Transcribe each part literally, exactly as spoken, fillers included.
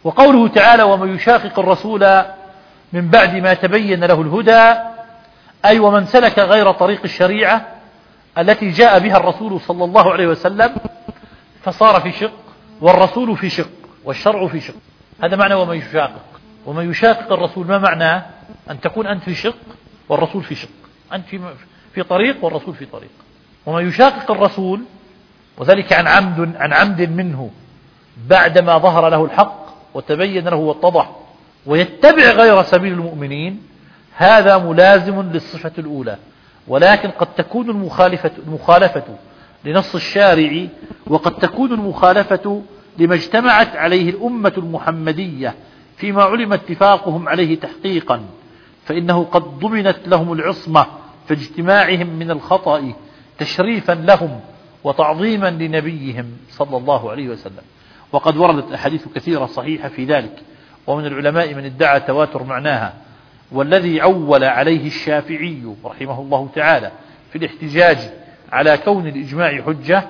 وقوله تعالى ومن يشاقق الرسول من بعد ما تبين له الهدى، أي ومن سلك غير طريق الشريعة التي جاء بها الرسول صلى الله عليه وسلم فصار في شق، والرسول في شق، والشرع في شق. هذا معنى ومن يشاقق. ومن يشاقق الرسول ما معناه؟ أن تكون أنت في شق والرسول في شق، أنت في في طريق والرسول في طريق. ومن يشاقق الرسول وذلك عن عمد عن عمد منه بعدما ظهر له الحق وتبين له واتضح ويتبع غير سبيل المؤمنين، هذا ملازم للصفة الأولى. ولكن قد تكون المخالفة, المخالفة لنص الشارع، وقد تكون المخالفة لما اجتمعت عليه الأمة المحمدية فيما علم اتفاقهم عليه تحقيقا، فإنه قد ضمنت لهم العصمة في اجتماعهم من الخطأ تشريفا لهم وتعظيما لنبيهم صلى الله عليه وسلم. وقد وردت أحاديث كثيرة صحيحة في ذلك، ومن العلماء من ادعى تواتر معناها، والذي عول عليه الشافعي رحمه الله تعالى في الاحتجاج على كون الإجماع حجة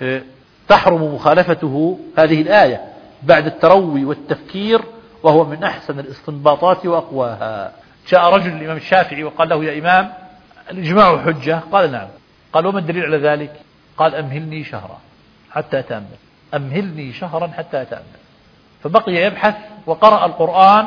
تحرم مخالفته هذه الآية بعد التروي والتفكير، وهو من أحسن الاستنباطات وأقواها. جاء رجل الإمام الشافعي وقال له يا إمام الإجماع حجة؟ قال نعم. قال وما الدليل على ذلك؟ قال أمهلني شهرا حتى أتأمل، أمهلني شهرا حتى أتأمل. فبقي يبحث وقرأ القرآن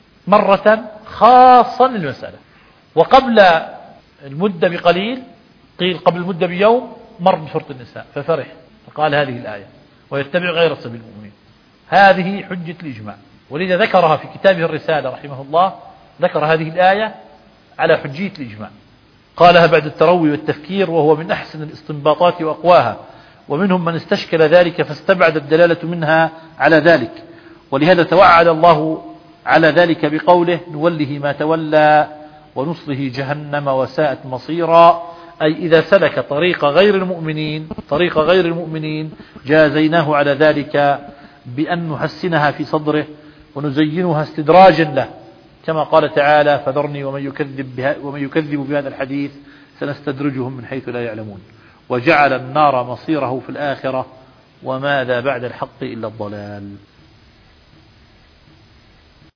مرة خاصا للمسألة، وقبل المدة بقليل، قيل قبل المدة بيوم، مر بسورة النساء ففرح فقال هذه الآية ويتبع غير سبيل المؤمنين، هذه حجة الإجماع. ولذا ذكرها في كتابه الرسالة رحمه الله، ذكر هذه الآية على حجية الإجماع، قالها بعد التروي والتفكير، وهو من أحسن الاستنباطات وأقواها. ومنهم من استشكل ذلك فاستبعد الدلالة منها على ذلك، ولهذا توعد الله على ذلك بقوله نوله ما تولى ونصله جهنم وساءت مصيرا، أي إذا سلك طريق غير المؤمنين طريق غير المؤمنين جازيناه على ذلك بأن نحسنها في صدره ونزينها استدراجا له، كما قال تعالى فذرني ومن يكذب, بها ومن يكذب بهذا الحديث سنستدرجهم من حيث لا يعلمون، وجعل النار مصيره في الآخرة وماذا بعد الحق إلا الضلال.